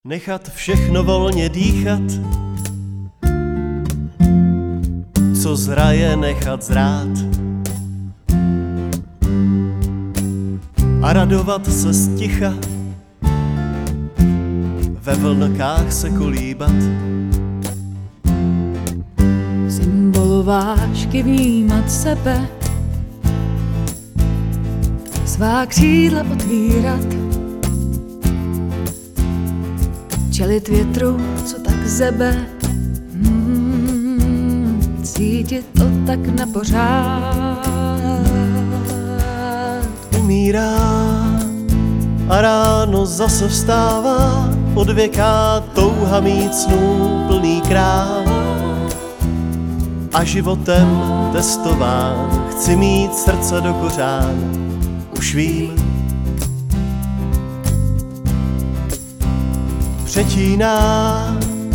Nechat všechno volně dýchat, co zraje nechat zrát a radovat se sticha, ve vlnkách se kolíbat. Symbolu vášky vnímat sebe, svá křídla otvírat, čelit větru, co tak zebe, cítit to tak na pořád. Umírá a ráno zase vstává, odvěká touha mít snů plný krám. A životem testován, chci mít srdce do kořán, už vím. Přetíná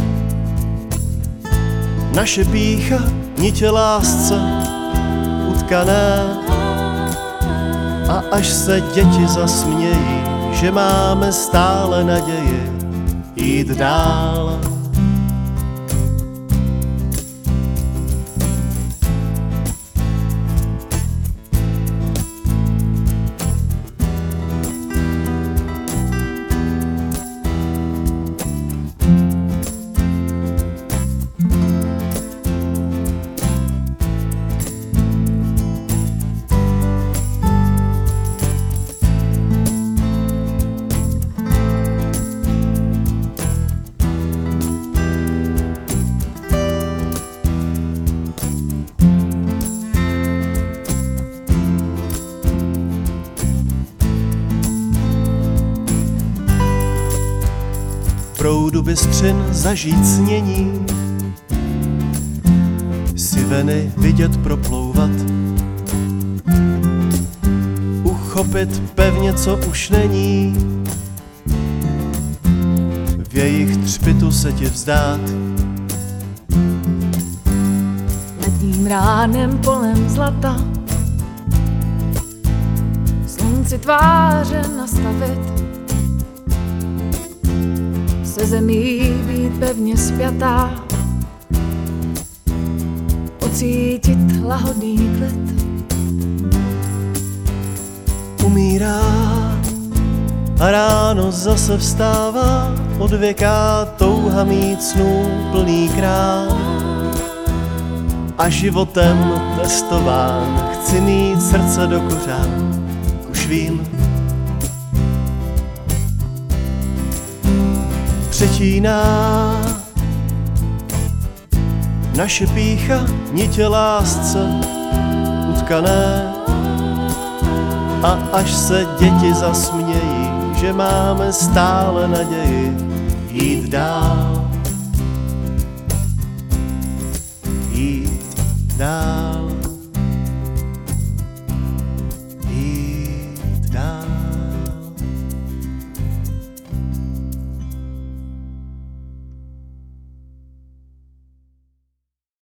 naše pýcha nitě lásce utkané, a až se děti zasmějí, že máme stále naději jít dál. Proudu bystřin zažít snění, si veny vidět proplouvat, uchopit pevně, co už není, v jejich třpitu se ti vzdát. Letním ránem polem zlata slunci tváře nastavit, se zemí být pevně spjatá, pocítit lahodný klid. Umírá a ráno zase vstává, odvěká touha mít snů plný krám. A životem testován, chci mít srdce do kořán, už vím. Přetíná naše pýcha nitě lásce utkané, a až se děti zasmějí, že máme stále naději jít dál.